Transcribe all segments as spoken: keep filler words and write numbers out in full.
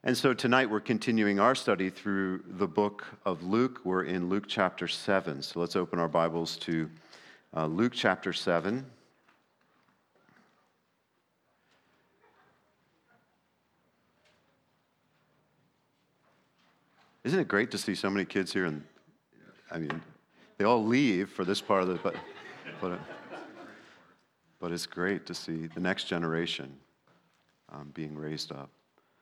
And so tonight we're continuing our study through the book of Luke. We're in Luke chapter seven. So let's open our Bibles to uh, Luke chapter seven. Isn't it great to see so many kids here? And I mean, they all leave for this part of the, but, but, but it's great to see the next generation um, being raised up.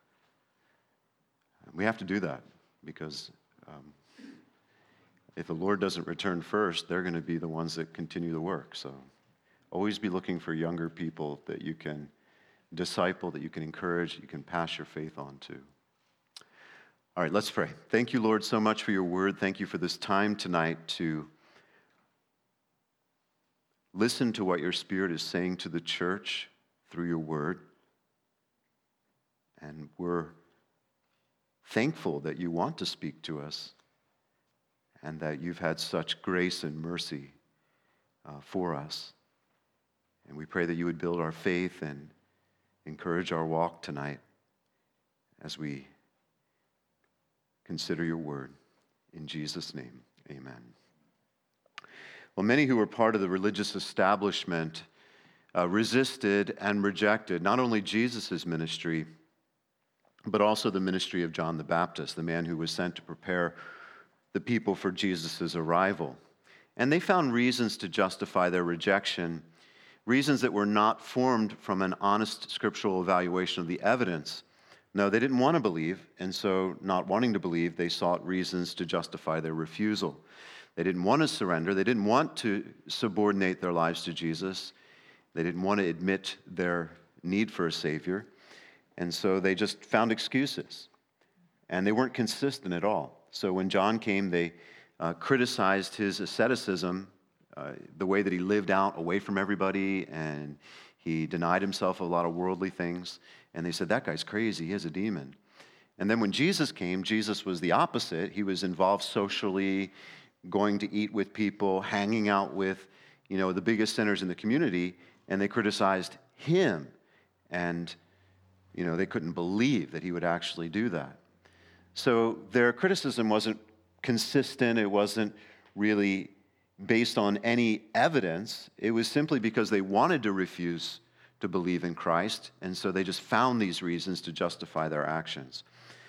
We have to do that because um, if the Lord doesn't return first, they're going to be the ones that continue the work. So always be looking for younger people that you can disciple, that you can encourage, that you can pass your faith on to. All right, let's pray. Thank you, Lord, so much for your word. Thank you for this time tonight to listen to what your Spirit is saying to the church through your word. And we're thankful that you want to speak to us and that you've had such grace and mercy uh, for us. And we pray that you would build our faith and encourage our walk tonight as we consider your word. In Jesus' name, amen. Well, many who were part of the religious establishment uh, resisted and rejected not only Jesus' ministry, but also the ministry of John the Baptist, the man who was sent to prepare the people for Jesus' arrival. And they found reasons to justify their rejection, reasons that were not formed from an honest scriptural evaluation of the evidence. No, they didn't want to believe, and so not wanting to believe, they sought reasons to justify their refusal. They didn't want to surrender. They didn't want to subordinate their lives to Jesus. They didn't want to admit their need for a Savior. And so they just found excuses, and they weren't consistent at all. So when John came, they uh, criticized his asceticism, uh, the way that he lived out away from everybody, and he denied himself a lot of worldly things. And they said, that guy's crazy, he has a demon. And then when Jesus came, Jesus was the opposite. He was involved socially, going to eat with people, hanging out with, you know, the biggest sinners in the community, and they criticized him. And You know, they couldn't believe that he would actually do that. So their criticism wasn't consistent. It wasn't really based on any evidence. It was simply because they wanted to refuse to believe in Christ, and so they just found these reasons to justify their actions.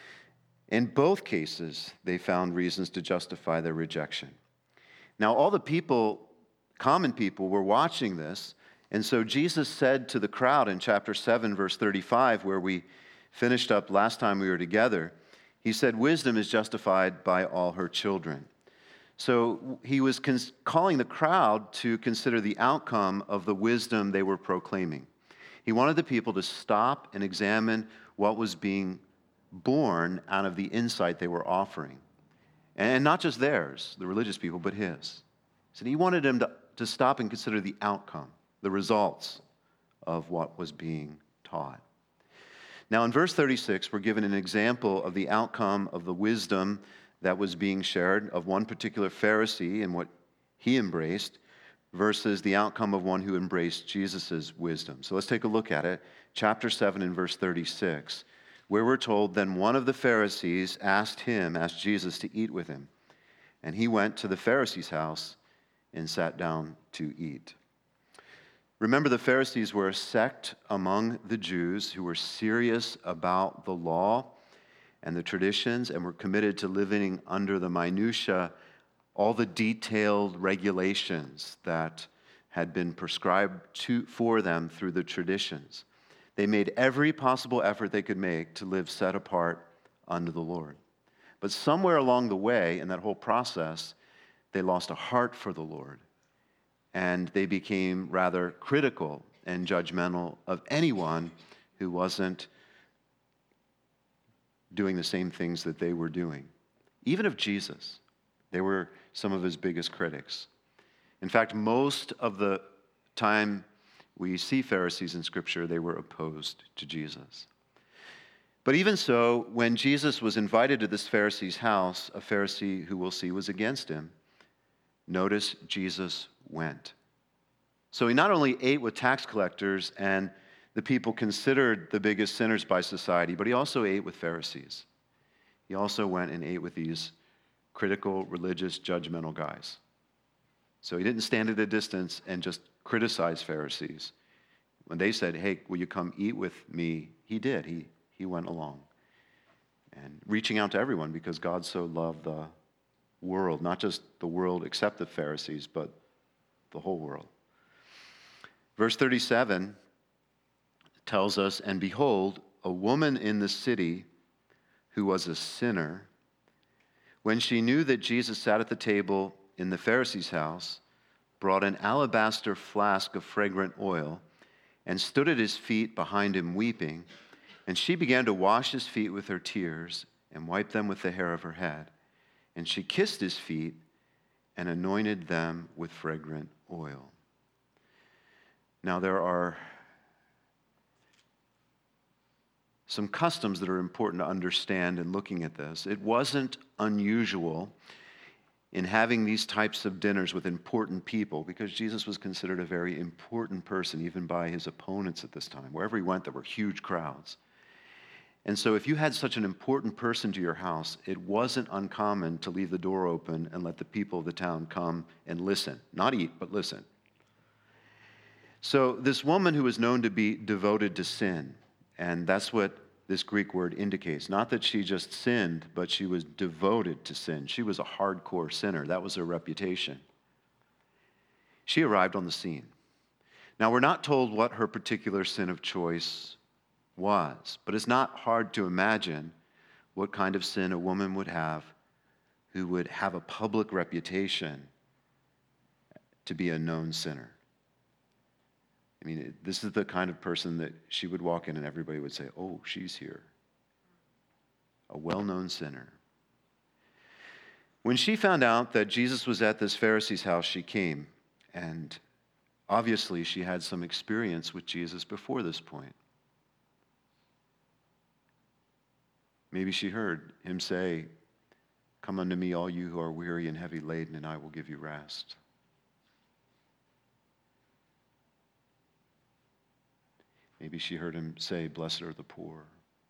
In both cases, they found reasons to justify their rejection. Now, all the people, common people, were watching this. And so Jesus said to the crowd in chapter seven, verse thirty-five, where we finished up last time we were together, he said, wisdom is justified by all her children. So he was cons- calling the crowd to consider the outcome of the wisdom they were proclaiming. He wanted the people to stop and examine what was being born out of the insight they were offering. And not just theirs, the religious people, but his. So he wanted them to, to stop and consider the outcome, the results of what was being taught. Now in verse thirty-six, we're given an example of the outcome of the wisdom that was being shared of one particular Pharisee and what he embraced versus the outcome of one who embraced Jesus' wisdom. So let's take a look at it. Chapter seven and verse thirty-six, where we're told, then one of the Pharisees asked him, asked Jesus to eat with him. And he went to the Pharisee's house and sat down to eat. Remember, the Pharisees were a sect among the Jews who were serious about the law and the traditions and were committed to living under the minutia, all the detailed regulations that had been prescribed to, for them through the traditions. They made every possible effort they could make to live set apart unto the Lord. But somewhere along the way in that whole process, they lost a heart for the Lord. And they became rather critical and judgmental of anyone who wasn't doing the same things that they were doing. Even of Jesus, they were some of his biggest critics. In fact, most of the time we see Pharisees in Scripture, they were opposed to Jesus. But even so, when Jesus was invited to this Pharisee's house, a Pharisee who we'll see was against him, notice Jesus went. So he not only ate with tax collectors and the people considered the biggest sinners by society, but he also ate with Pharisees. He also went and ate with these critical, religious, judgmental guys. So he didn't stand at a distance and just criticize Pharisees. When they said, hey, will you come eat with me? He did. He, he went along. And reaching out to everyone because God so loved the world, not just the world except the Pharisees, but the whole world. Verse thirty-seven tells us, and behold, a woman in the city who was a sinner, when she knew that Jesus sat at the table in the Pharisee's house, brought an alabaster flask of fragrant oil and stood at his feet behind him weeping. And she began to wash his feet with her tears and wipe them with the hair of her head. And she kissed his feet and anointed them with fragrant oil. Now there are some customs that are important to understand in looking at this. It wasn't unusual in having these types of dinners with important people because Jesus was considered a very important person, even by his opponents at this time. Wherever he went, there were huge crowds. And so if you had such an important person to your house, it wasn't uncommon to leave the door open and let the people of the town come and listen. Not eat, but listen. So this woman who was known to be devoted to sin, and that's what this Greek word indicates. Not that she just sinned, but she was devoted to sin. She was a hardcore sinner. That was her reputation. She arrived on the scene. Now, we're not told what her particular sin of choice was, but it's not hard to imagine what kind of sin a woman would have who would have a public reputation to be a known sinner. I mean, this is the kind of person that she would walk in and everybody would say, oh, she's here. A well-known sinner. When she found out that Jesus was at this Pharisee's house, she came. And obviously, she had some experience with Jesus before this point. Maybe she heard him say, come unto me, all you who are weary and heavy laden, and I will give you rest. Maybe she heard him say, blessed are the poor.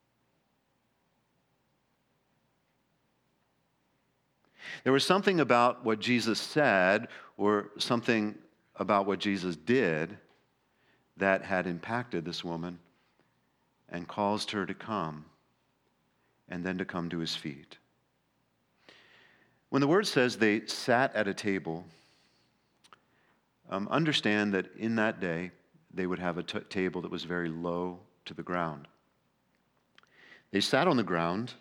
There was something about what Jesus said or something about what Jesus did that had impacted this woman and caused her to come and then to come to his feet. When the word says they sat at a table, um, understand that in that day, they would have a t- table that was very low to the ground. They sat on the ground,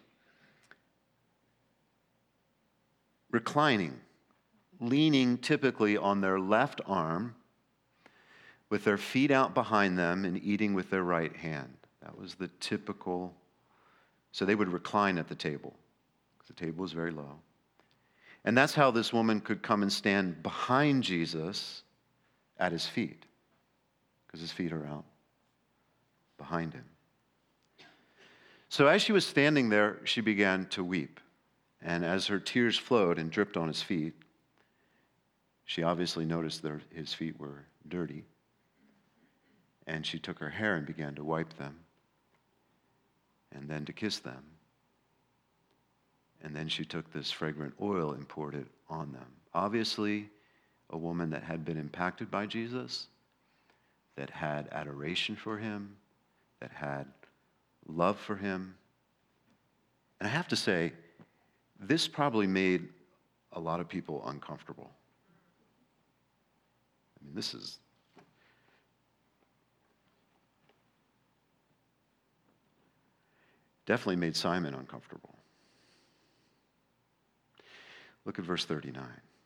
reclining, leaning typically on their left arm, with their feet out behind them and eating with their right hand. That was the typical, so they would recline at the table, because the table was very low. And that's how this woman could come and stand behind Jesus at his feet, because his feet are out behind him. So as she was standing there, she began to weep. And as her tears flowed and dripped on his feet, she obviously noticed that his feet were dirty. And she took her hair and began to wipe them, and then to kiss them. And then she took this fragrant oil and poured it on them. Obviously, a woman that had been impacted by Jesus, that had adoration for him, that had love for him. And I have to say, this probably made a lot of people uncomfortable. I mean, this is definitely made Simon uncomfortable. Look at verse thirty-nine.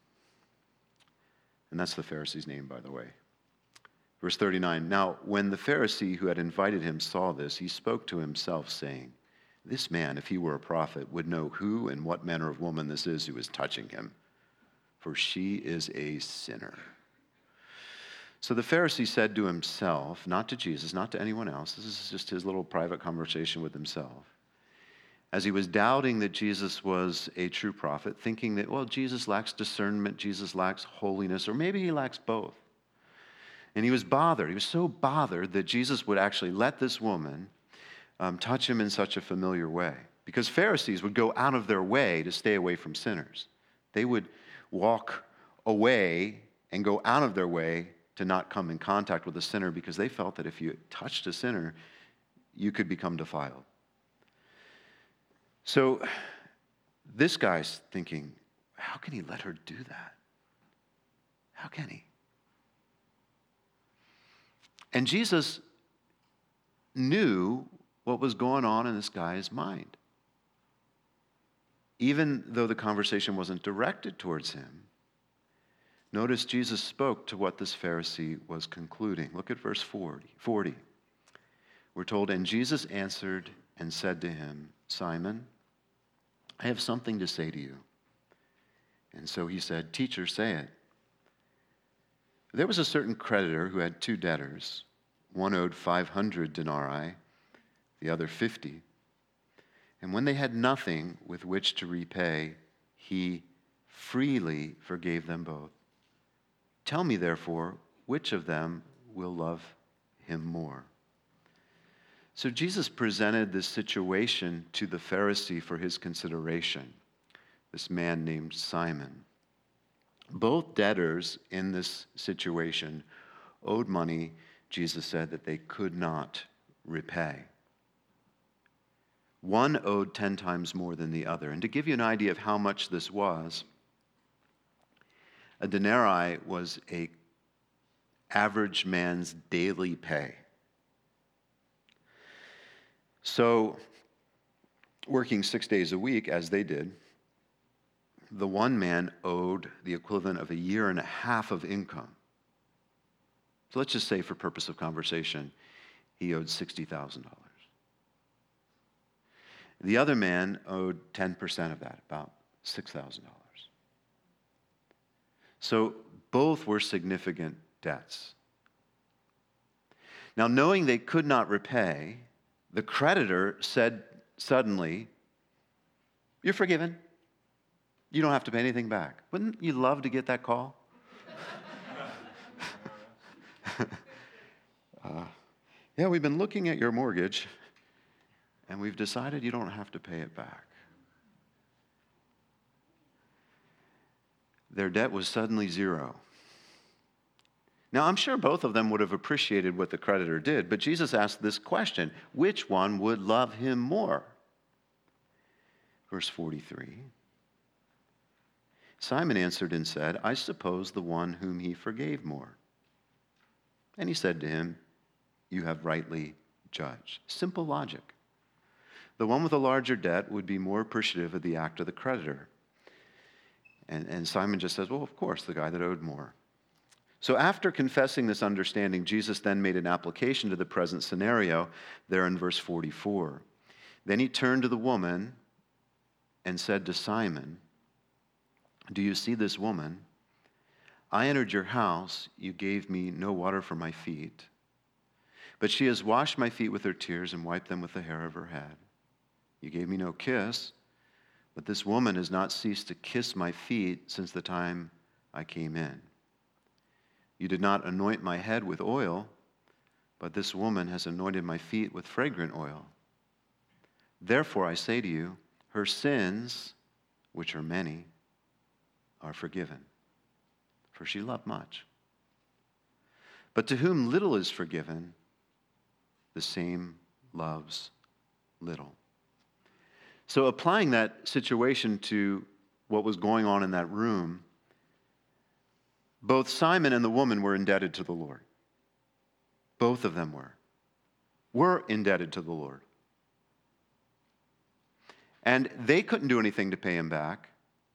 And that's the Pharisee's name, by the way. Verse thirty-nine, now when the Pharisee who had invited him saw this, he spoke to himself, saying, this man, if he were a prophet, would know who and what manner of woman this is who is touching him, for she is a sinner. So the Pharisee said to himself, not to Jesus, not to anyone else, this is just his little private conversation with himself, as he was doubting that Jesus was a true prophet, thinking that, well, Jesus lacks discernment, Jesus lacks holiness, or maybe he lacks both. And he was bothered. He was so bothered that Jesus would actually let this woman um, touch him in such a familiar way. Because Pharisees would go out of their way to stay away from sinners. They would walk away and go out of their way to not come in contact with a sinner because they felt that if you touched a sinner, you could become defiled. So this guy's thinking, how can he let her do that? How can he? And Jesus knew what was going on in this guy's mind. Even though the conversation wasn't directed towards him, notice Jesus spoke to what this Pharisee was concluding. Look at verse forty. We're told, and Jesus answered and said to him, Simon, I have something to say to you. And so he said, Teacher, say it. There was a certain creditor who had two debtors. One owed five hundred denarii, the other fifty. And when they had nothing with which to repay, he freely forgave them both. Tell me, therefore, which of them will love him more? So Jesus presented this situation to the Pharisee for his consideration, this man named Simon. Both debtors in this situation owed money, Jesus said, that they could not repay. One owed ten times more than the other. And to give you an idea of how much this was, a denarii was a average man's daily pay. So, working six days a week, as they did, the one man owed the equivalent of a year and a half of income. So let's just say, for purpose of conversation, he owed sixty thousand dollars. The other man owed ten percent of that, about six thousand dollars. So both were significant debts. Now, knowing they could not repay, the creditor said suddenly, you're forgiven. You don't have to pay anything back. Wouldn't you love to get that call? uh, yeah, we've been looking at your mortgage, and we've decided you don't have to pay it back. Their debt was suddenly zero. Now, I'm sure both of them would have appreciated what the creditor did, but Jesus asked this question, which one would love him more? Verse forty-three. Simon answered and said, I suppose the one whom he forgave more. And he said to him, you have rightly judged. Simple logic. The one with a larger debt would be more appreciative of the act of the creditor. And, and Simon just says, well, of course, the guy that owed more. So after confessing this understanding, Jesus then made an application to the present scenario there in verse forty-four. Then he turned to the woman and said to Simon, do you see this woman? I entered your house. You gave me no water for my feet, but she has washed my feet with her tears and wiped them with the hair of her head. You gave me no kiss, but this woman has not ceased to kiss my feet since the time I came in. You did not anoint my head with oil, but this woman has anointed my feet with fragrant oil. Therefore, I say to you, her sins, which are many, are forgiven, for she loved much. But to whom little is forgiven, the same loves little. So applying that situation to what was going on in that room, both Simon and the woman were indebted to the Lord. Both of them were. Were indebted to the Lord. And they couldn't do anything to pay him back.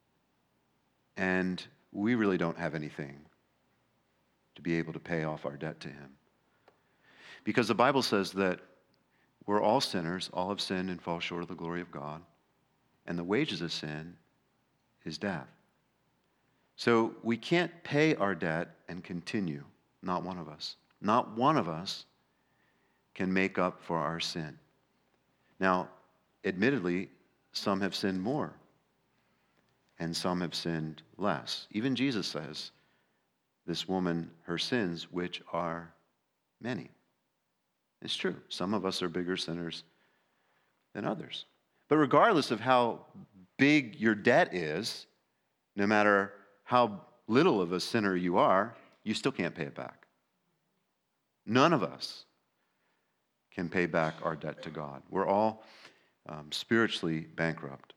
And we really don't have anything to be able to pay off our debt to him. Because the Bible says that we're all sinners, all have sinned and fall short of the glory of God. And the wages of sin is death. So we can't pay our debt and continue. Not one of us. Not one of us can make up for our sin. Now, admittedly, some have sinned more, and some have sinned less. Even Jesus says this woman her sins, which are many. It's true. Some of us are bigger sinners than others. But regardless of how big your debt is, no matter how little of a sinner you are, you still can't pay it back. None of us can pay back our debt to God. We're all um, spiritually bankrupt.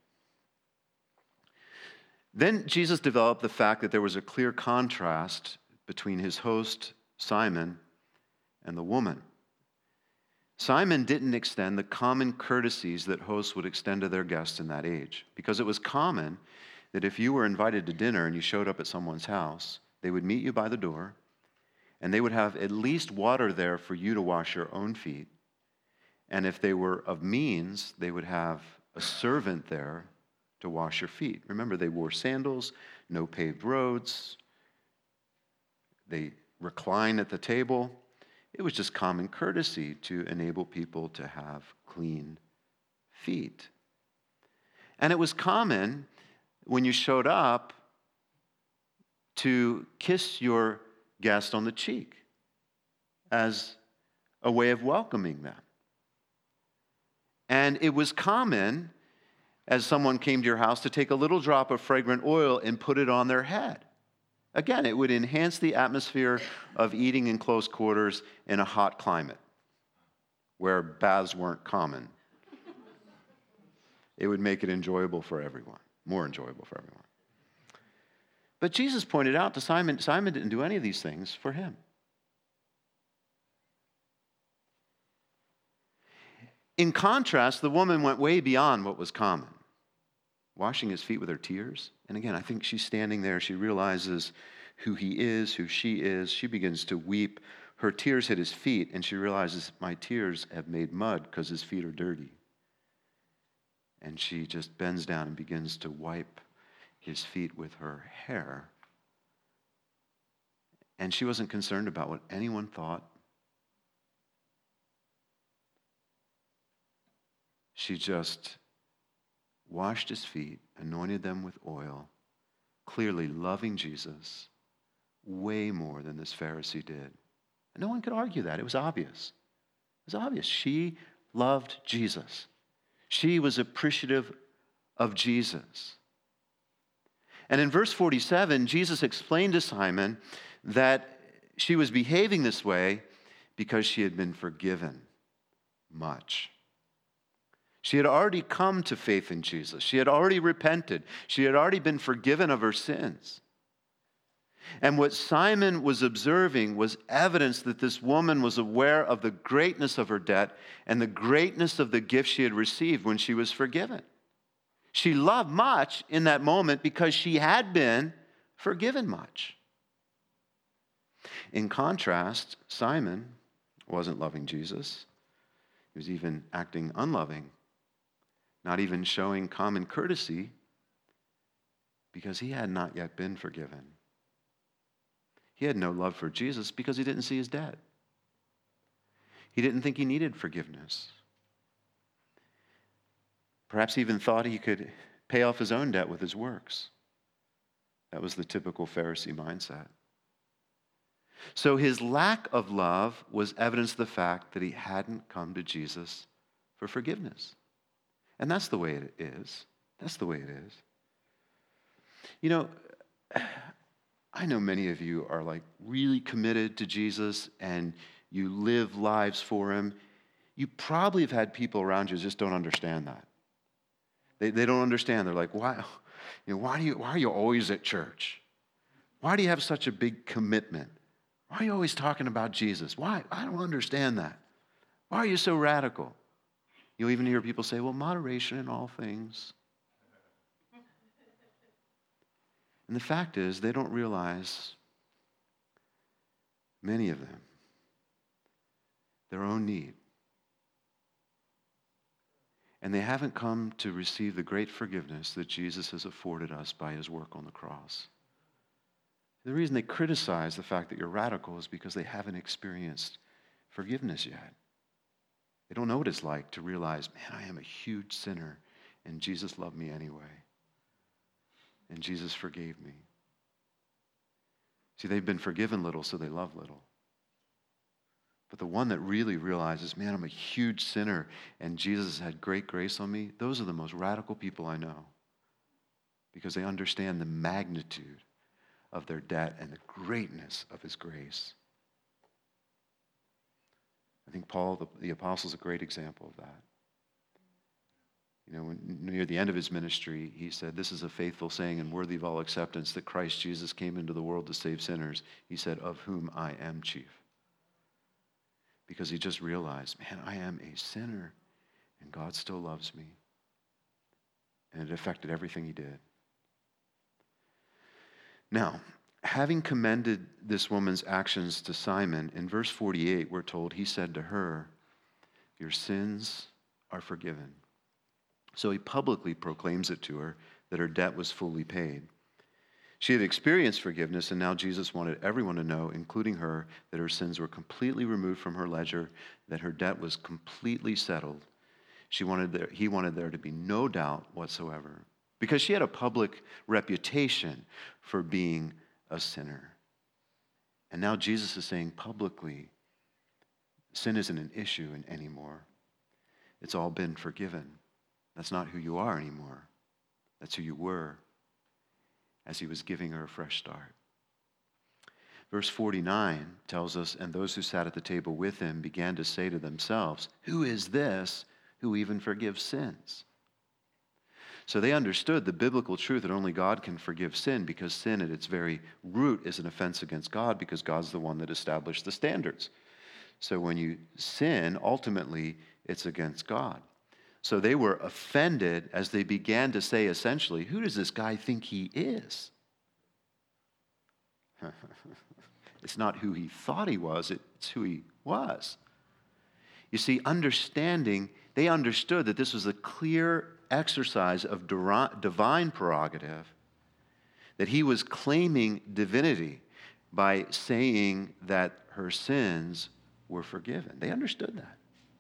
Then Jesus developed the fact that there was a clear contrast between his host, Simon, and the woman. Simon didn't extend the common courtesies that hosts would extend to their guests in that age, because it was common that if you were invited to dinner and you showed up at someone's house, they would meet you by the door, and they would have at least water there for you to wash your own feet. And if they were of means, they would have a servant there to wash your feet. Remember, they wore sandals, no paved roads. They recline at the table. It was just common courtesy to enable people to have clean feet. And it was common when you showed up to kiss your guest on the cheek as a way of welcoming them. And it was common, as someone came to your house, to take a little drop of fragrant oil and put it on their head. Again, it would enhance the atmosphere of eating in close quarters in a hot climate where baths weren't common. It would make it enjoyable for everyone, more enjoyable for everyone. But Jesus pointed out to Simon, Simon didn't do any of these things for him. In contrast, the woman went way beyond what was common, washing his feet with her tears. And again, I think she's standing there. She realizes who he is, who she is. She begins to weep. Her tears hit his feet, and she realizes, my tears have made mud because his feet are dirty. And she just bends down and begins to wipe his feet with her hair. And she wasn't concerned about what anyone thought. She just washed his feet, anointed them with oil, clearly loving Jesus way more than this Pharisee did. And no one could argue that. It was obvious. It was obvious. She loved Jesus. She was appreciative of Jesus. And in verse forty-seven, Jesus explained to Simon that she was behaving this way because she had been forgiven much. She had already come to faith in Jesus. She had already repented. She had already been forgiven of her sins. And what Simon was observing was evidence that this woman was aware of the greatness of her debt and the greatness of the gift she had received when she was forgiven. She loved much in that moment because she had been forgiven much. In contrast, Simon wasn't loving Jesus. He was even acting unloving, not even showing common courtesy because he had not yet been forgiven. He had no love for Jesus because he didn't see his debt. He didn't think he needed forgiveness. Perhaps he even thought he could pay off his own debt with his works. That was the typical Pharisee mindset. So his lack of love was evidence of the fact that he hadn't come to Jesus for forgiveness. And that's the way it is. That's the way it is. You know, I know many of you are like really committed to Jesus and you live lives for him. You probably have had people around you who just don't understand that. They, they don't understand. They're like, why, you know, why, do you, why are you always at church? Why do you have such a big commitment? Why are you always talking about Jesus? Why? I don't understand that. Why are you so radical? You'll even hear people say, well, moderation in all things. And the fact is, they don't realize, many of them, their own need. And they haven't come to receive the great forgiveness that Jesus has afforded us by his work on the cross. The reason they criticize the fact that you're radical is because they haven't experienced forgiveness yet. They don't know what it's like to realize, man, I am a huge sinner, and Jesus loved me anyway. And Jesus forgave me. See, they've been forgiven little, so they love little. But the one that really realizes, man, I'm a huge sinner and Jesus has had great grace on me, those are the most radical people I know, because they understand the magnitude of their debt and the greatness of his grace. I think Paul, the, the apostle, is a great example of that. You know, when, near the end of his ministry, he said, this is a faithful saying and worthy of all acceptance, that Christ Jesus came into the world to save sinners. He said, of whom I am chief. Because he just realized, man, I am a sinner, and God still loves me. And it affected everything he did. Now, having commended this woman's actions to Simon, in verse forty-eight, we're told, he said to her, your sins are forgiven. So he publicly proclaims it to her that her debt was fully paid. She had experienced forgiveness, and now Jesus wanted everyone to know, including her, that her sins were completely removed from her ledger, that her debt was completely settled. She wanted there, he wanted there to be no doubt whatsoever, because she had a public reputation for being a sinner. And now Jesus is saying publicly, sin isn't an issue anymore. It's all been forgiven. That's not who you are anymore. That's who you were, as he was giving her a fresh start. Verse forty-nine tells us, and those who sat at the table with him began to say to themselves, who is this who even forgives sins? So they understood the biblical truth that only God can forgive sin, because sin at its very root is an offense against God, because God's the one that established the standards. So when you sin, ultimately it's against God. So they were offended as they began to say, essentially, who does this guy think he is? It's not who he thought he was, it's who he was. You see, understanding, they understood that this was a clear exercise of divine prerogative, that he was claiming divinity by saying that her sins were forgiven. They understood that.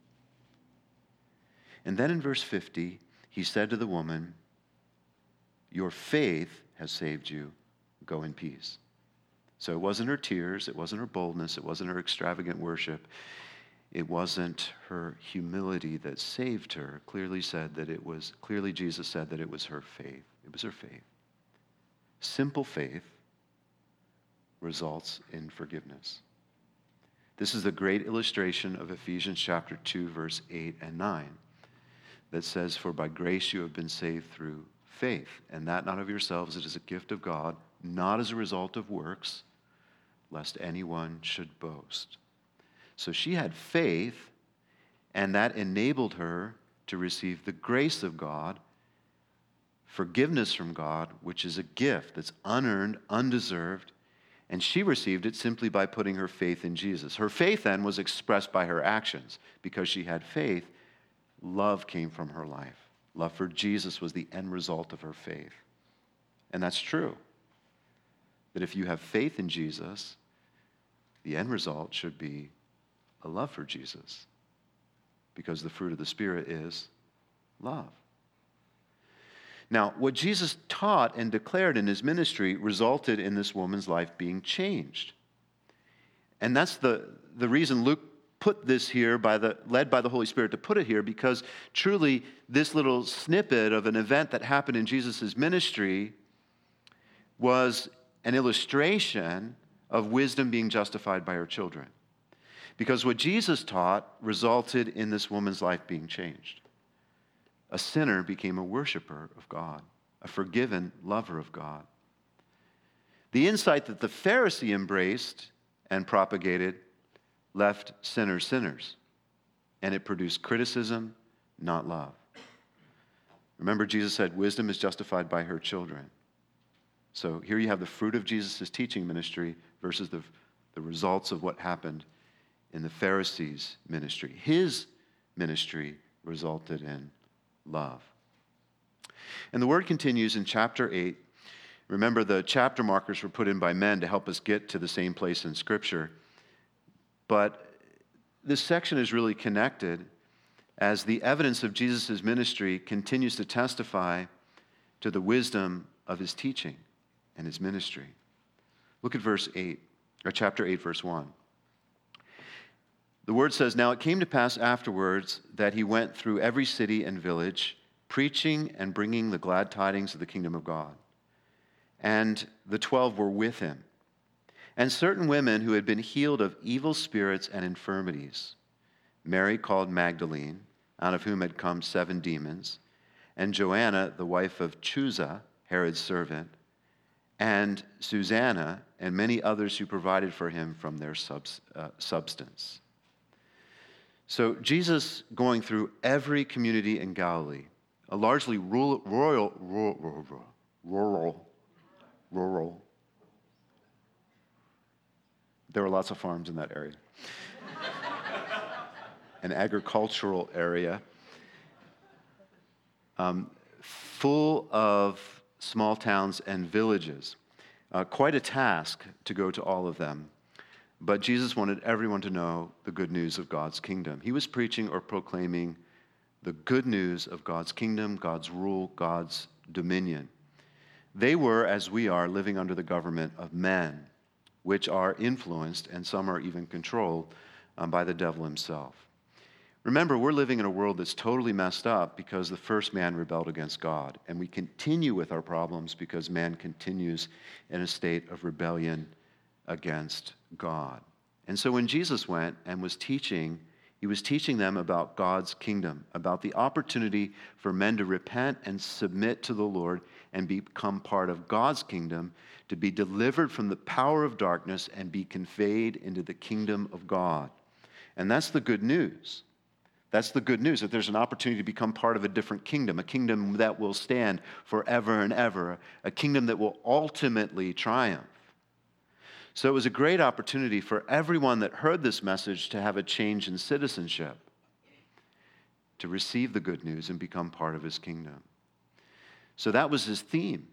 And then in verse fifty, he said to the woman, your faith has saved you. Go in peace. So it wasn't her tears, it wasn't her boldness, it wasn't her extravagant worship. It wasn't her humility that saved her. Clearly said that it was, clearly Jesus said that it was her faith. It was her faith. Simple faith results in forgiveness. This is the great illustration of Ephesians chapter two, verse eight and nine. That says, for by grace you have been saved through faith, and that not of yourselves, it is a gift of God, not as a result of works, lest anyone should boast. So she had faith, and that enabled her to receive the grace of God, forgiveness from God, which is a gift that's unearned, undeserved, and she received it simply by putting her faith in Jesus. Her faith then was expressed by her actions. Because she had faith, love came from her life. Love for Jesus was the end result of her faith. And that's true. That if you have faith in Jesus, the end result should be a love for Jesus. Because the fruit of the Spirit is love. Now, what Jesus taught and declared in his ministry resulted in this woman's life being changed. And that's the, the reason Luke put this here, by the led by the Holy Spirit to put it here, because truly this little snippet of an event that happened in Jesus' ministry was an illustration of wisdom being justified by her children. Because what Jesus taught resulted in this woman's life being changed. A sinner became a worshiper of God, a forgiven lover of God. The insight that the Pharisee embraced and propagated left sinners sinners, and it produced criticism, not love. Remember, Jesus said, wisdom is justified by her children. So here you have the fruit of Jesus' teaching ministry versus the, the results of what happened in the Pharisees' ministry. His ministry resulted in love. And the word continues in chapter eight. Remember, the chapter markers were put in by men to help us get to the same place in Scripture. But this section is really connected as the evidence of Jesus' ministry continues to testify to the wisdom of his teaching and his ministry. Look at verse eight, or chapter eight, verse one. The word says, "Now it came to pass afterwards that he went through every city and village, preaching and bringing the glad tidings of the kingdom of God. And the twelve were with him, and certain women who had been healed of evil spirits and infirmities, Mary called Magdalene, out of whom had come seven demons, and Joanna, the wife of Chuza, Herod's servant, and Susanna, and many others who provided for him from their subs, uh, substance." So Jesus going through every community in Galilee, a largely rural, royal, rural, rural, rural. There were lots of farms in that area. An agricultural area, um, full of small towns and villages. Uh, quite a task to go to all of them. But Jesus wanted everyone to know the good news of God's kingdom. He was preaching or proclaiming the good news of God's kingdom, God's rule, God's dominion. They were, as we are, living under the government of men, which are influenced, and some are even controlled, um, by the devil himself. Remember, we're living in a world that's totally messed up because the first man rebelled against God. And we continue with our problems because man continues in a state of rebellion against God. And so when Jesus went and was teaching, he was teaching them about God's kingdom, about the opportunity for men to repent and submit to the Lord and become part of God's kingdom, to be delivered from the power of darkness and be conveyed into the kingdom of God. And that's the good news. That's the good news, that there's an opportunity to become part of a different kingdom, a kingdom that will stand forever and ever, a kingdom that will ultimately triumph. So it was a great opportunity for everyone that heard this message to have a change in citizenship, to receive the good news and become part of his kingdom. So that was his theme.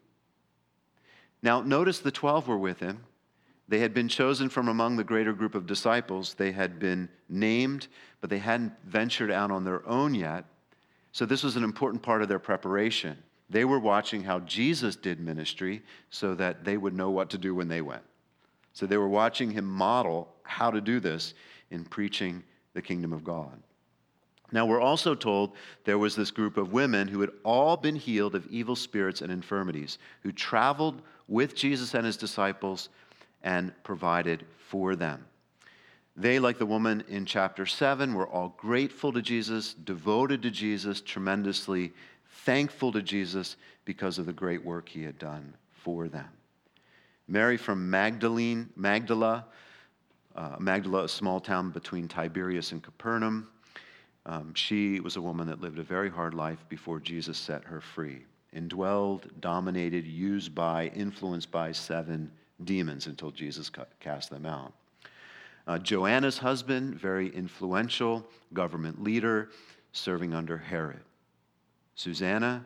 Now, notice the twelve were with him. They had been chosen from among the greater group of disciples. They had been named, but they hadn't ventured out on their own yet. So this was an important part of their preparation. They were watching how Jesus did ministry so that they would know what to do when they went. So they were watching him model how to do this in preaching the kingdom of God. Now, we're also told there was this group of women who had all been healed of evil spirits and infirmities, who traveled with Jesus and his disciples and provided for them. They, like the woman in chapter seven, were all grateful to Jesus, devoted to Jesus, tremendously thankful to Jesus because of the great work he had done for them. Mary from Magdalene, Magdala, uh, Magdala, a small town between Tiberias and Capernaum. Um, she was a woman that lived a very hard life before Jesus set her free. Indwelled, dominated, used by, influenced by seven demons until Jesus cast them out. Uh, Joanna's husband, very influential government leader, serving under Herod. Susanna,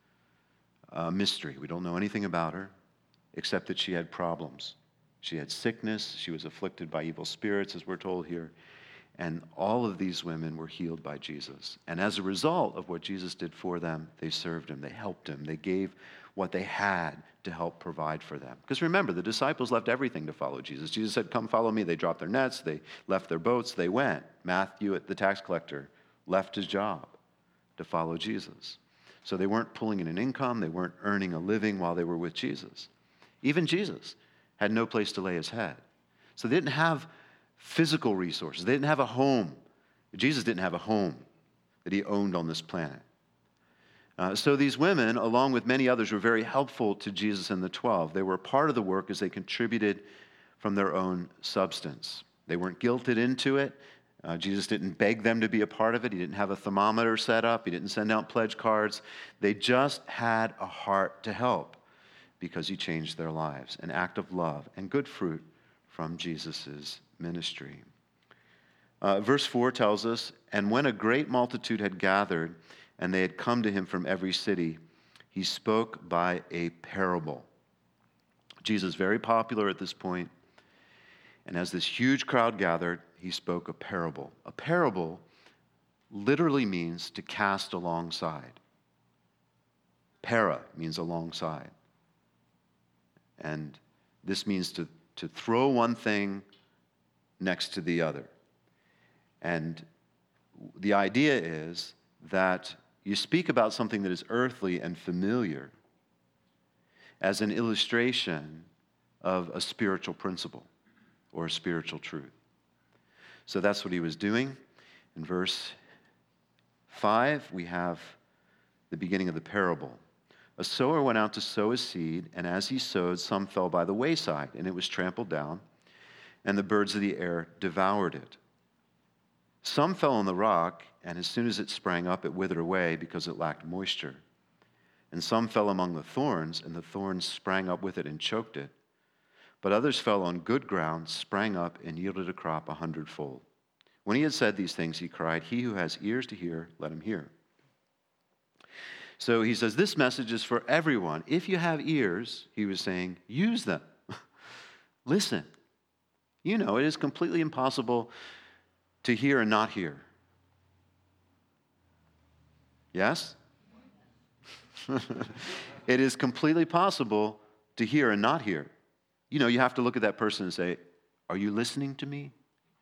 a mystery. We don't know anything about her, except that she had problems. She had sickness. She was afflicted by evil spirits, as we're told here. And all of these women were healed by Jesus. And as a result of what Jesus did for them, they served him, they helped him, they gave what they had to help provide for them. Because remember, the disciples left everything to follow Jesus. Jesus said, "Come follow me." They dropped their nets, they left their boats, they went. Matthew, the tax collector, left his job to follow Jesus. So they weren't pulling in an income, they weren't earning a living while they were with Jesus. Even Jesus had no place to lay his head. So they didn't have physical resources. They didn't have a home. Jesus didn't have a home that he owned on this planet. Uh, so these women, along with many others, were very helpful to Jesus and the twelve. They were a part of the work as they contributed from their own substance. They weren't guilted into it. Uh, Jesus didn't beg them to be a part of it. He didn't have a thermometer set up. He didn't send out pledge cards. They just had a heart to help because he changed their lives, an act of love and good fruit from Jesus' ministry. Uh, verse four tells us, "And when a great multitude had gathered, and they had come to him from every city, he spoke by a parable." Jesus is very popular at this point, and as this huge crowd gathered, he spoke a parable. A parable literally means to cast alongside. Para means alongside. And this means to to throw one thing next to the other. And the idea is that you speak about something that is earthly and familiar as an illustration of a spiritual principle or a spiritual truth. So that's what he was doing. In verse five, we have the beginning of the parable. A sower went out to sow his seed, and as he sowed, some fell by the wayside, and it was trampled down, and the birds of the air devoured it. Some fell on the rock, and as soon as it sprang up, it withered away because it lacked moisture. And some fell among the thorns, and the thorns sprang up with it and choked it. But others fell on good ground, sprang up, and yielded a crop a hundredfold. When he had said these things, he cried, "He who has ears to hear, let him hear." So he says, this message is for everyone. If you have ears, he was saying, use them. Listen. You know, it is completely impossible to hear and not hear. Yes? It is completely possible to hear and not hear. You know, you have to look at that person and say, are you listening to me?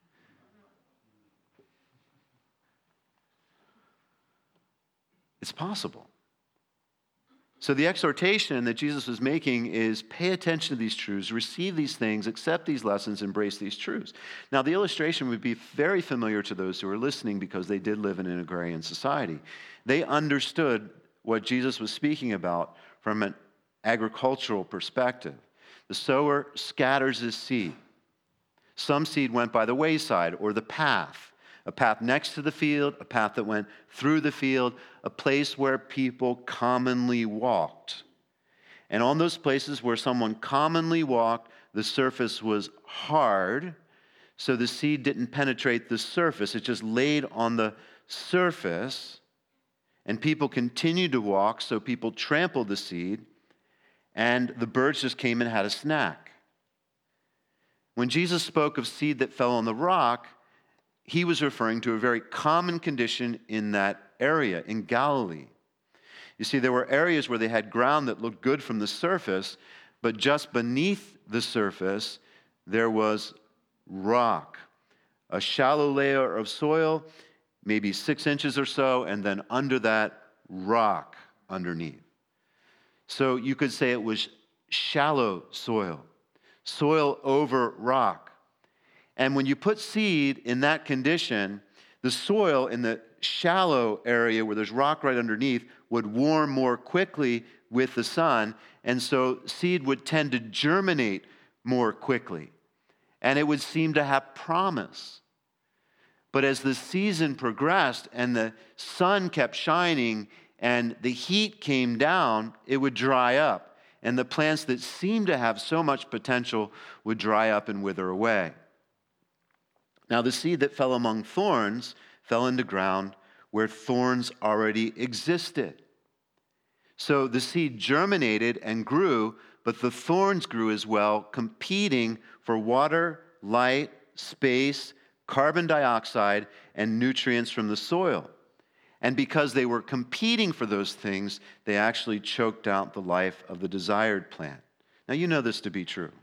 It's possible. So the exhortation that Jesus was making is pay attention to these truths, receive these things, accept these lessons, embrace these truths. Now the illustration would be very familiar to those who are listening because they did live in an agrarian society. They understood what Jesus was speaking about from an agricultural perspective. The sower scatters his seed. Some seed went by the wayside or the path. A path next to the field, a path that went through the field, a place where people commonly walked. And on those places where someone commonly walked, the surface was hard, so the seed didn't penetrate the surface. It just laid on the surface, and people continued to walk, so people trampled the seed, and the birds just came and had a snack. When Jesus spoke of seed that fell on the rock, he was referring to a very common condition in that area, in Galilee. You see, there were areas where they had ground that looked good from the surface, but just beneath the surface, there was rock. A shallow layer of soil, maybe six inches or so, and then under that, rock underneath. So you could say it was shallow soil, soil over rock. And when you put seed in that condition, the soil in the shallow area where there's rock right underneath would warm more quickly with the sun, and so seed would tend to germinate more quickly. And it would seem to have promise. But as the season progressed and the sun kept shining and the heat came down, it would dry up. And the plants that seemed to have so much potential would dry up and wither away. Now, the seed that fell among thorns fell into ground where thorns already existed. So the seed germinated and grew, but the thorns grew as well, competing for water, light, space, carbon dioxide, and nutrients from the soil. And because they were competing for those things, they actually choked out the life of the desired plant. Now, you know this to be true.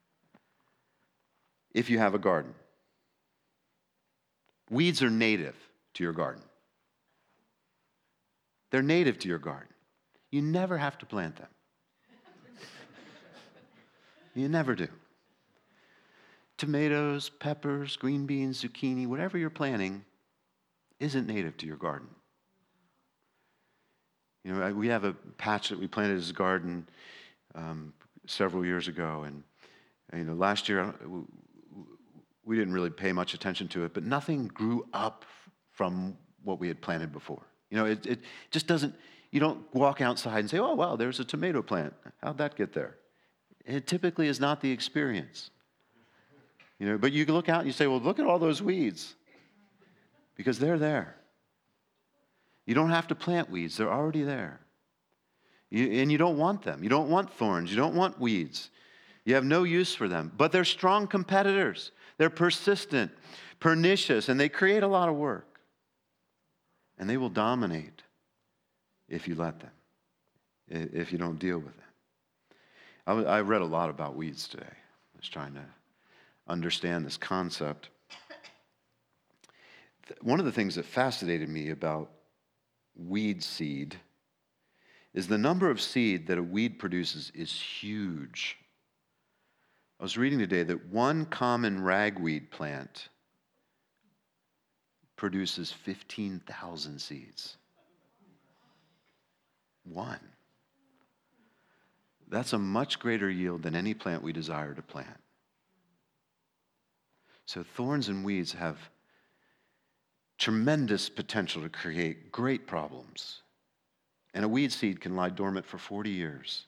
If you have a garden, weeds are native to your garden. They're native to your garden. You never have to plant them. You never do. Tomatoes, peppers, green beans, zucchini, whatever you're planting isn't native to your garden. You know, we have a patch that we planted as a garden um, several years ago, and you know, last year we didn't really pay much attention to it, but nothing grew up from what we had planted before. You know, it, it just doesn't, you don't walk outside and say, oh, wow, there's a tomato plant. How'd that get there? It typically is not the experience. You know, but you can look out and you say, well, look at all those weeds, because they're there. You don't have to plant weeds. They're already there. You, and you don't want them. You don't want thorns. You don't want weeds. You have no use for them. But they're strong competitors. They're persistent, pernicious, and they create a lot of work. And they will dominate if you let them, if you don't deal with them. I, I read a lot about weeds today. was trying to understand this concept. One of the things that fascinated me about weed seed is the number of seed that a weed produces is huge. I was reading today that one common ragweed plant produces fifteen thousand seeds. One. That's a much greater yield than any plant we desire to plant. So thorns and weeds have tremendous potential to create great problems. And a weed seed can lie dormant for forty years.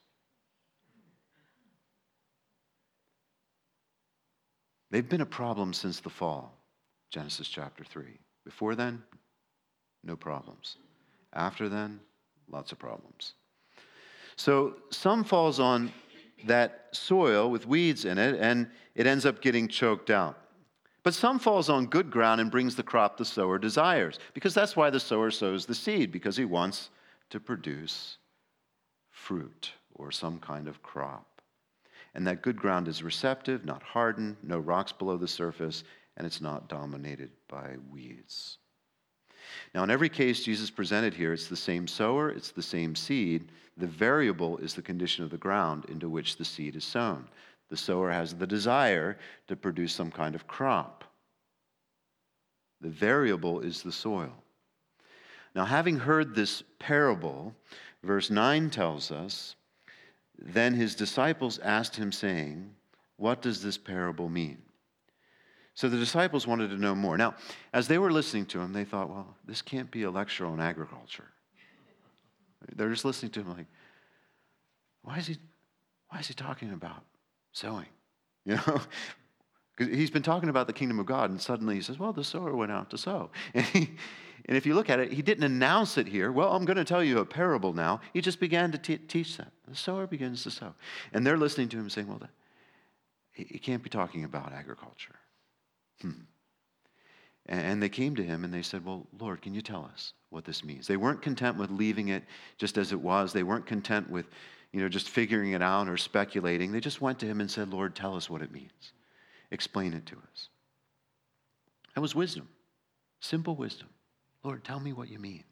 They've been a problem since the fall, Genesis chapter three. Before then, no problems. After then, lots of problems. So some falls on that soil with weeds in it, and it ends up getting choked out. But some falls on good ground and brings the crop the sower desires, because that's why the sower sows the seed, because he wants to produce fruit or some kind of crop. And that good ground is receptive, not hardened, no rocks below the surface, and it's not dominated by weeds. Now, in every case Jesus presented here, it's the same sower, it's the same seed. The variable is the condition of the ground into which the seed is sown. The sower has the desire to produce some kind of crop. The variable is the soil. Now, having heard this parable, verse nine tells us, then his disciples asked him, saying, what does this parable mean? So the disciples wanted to know more. Now, as they were listening to him, they thought, well, this can't be a lecture on agriculture. They're just listening to him like, why is he, why is he talking about sowing? You know, because he's been talking about the kingdom of God, and suddenly he says, well, the sower went out to sow. And, he, and if you look at it, he didn't announce it here. Well, I'm going to tell you a parable now. He just began to t- teach that. The sower begins to sow. And they're listening to him saying, well, that, he, he can't be talking about agriculture. Hmm. And they came to him and they said, well, Lord, can you tell us what this means? They weren't content with leaving it just as it was. They weren't content with, you know, just figuring it out or speculating. They just went to him and said, Lord, tell us what it means. Explain it to us. That was wisdom, simple wisdom. Lord, tell me what you mean.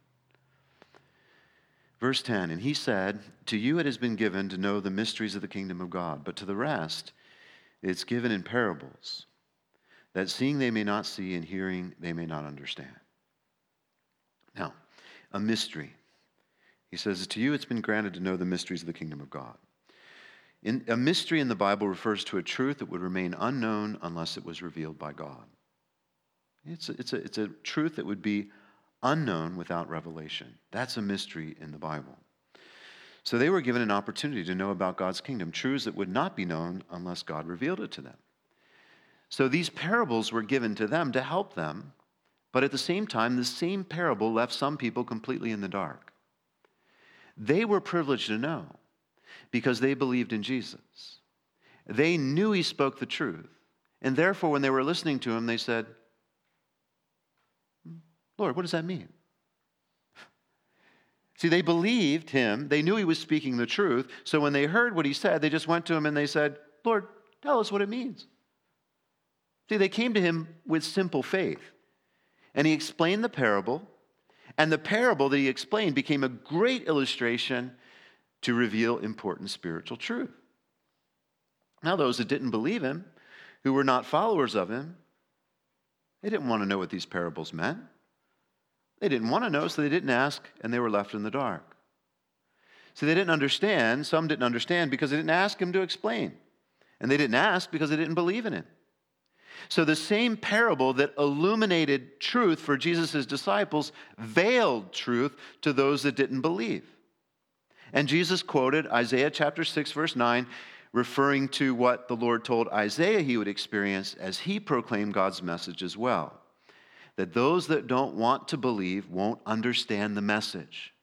Verse ten, and he said, to you it has been given to know the mysteries of the kingdom of God, but to the rest it's given in parables, that seeing they may not see and hearing they may not understand. Now, a mystery. He says, to you it's been granted to know the mysteries of the kingdom of God. In, a mystery in the Bible refers to a truth that would remain unknown unless it was revealed by God. It's a, it's a, it's a truth that would be unknown without revelation. That's a mystery in the Bible. So they were given an opportunity to know about God's kingdom, truths that would not be known unless God revealed it to them. So these parables were given to them to help them, but at the same time, the same parable left some people completely in the dark. They were privileged to know because they believed in Jesus. They knew he spoke the truth, and therefore when they were listening to him, they said, Lord, what does that mean? See, they believed him. They knew he was speaking the truth. So when they heard what he said, they just went to him and they said, Lord, tell us what it means. See, they came to him with simple faith. And he explained the parable. And the parable that he explained became a great illustration to reveal important spiritual truth. Now, those that didn't believe him, who were not followers of him, they didn't want to know what these parables meant. They didn't want to know, so they didn't ask, and they were left in the dark. So they didn't understand. Some didn't understand because they didn't ask him to explain. And they didn't ask because they didn't believe in him. So the same parable that illuminated truth for Jesus' disciples veiled truth to those that didn't believe. And Jesus quoted Isaiah chapter six, verse nine, referring to what the Lord told Isaiah he would experience as he proclaimed God's message as well. That those that don't want to believe won't understand the message.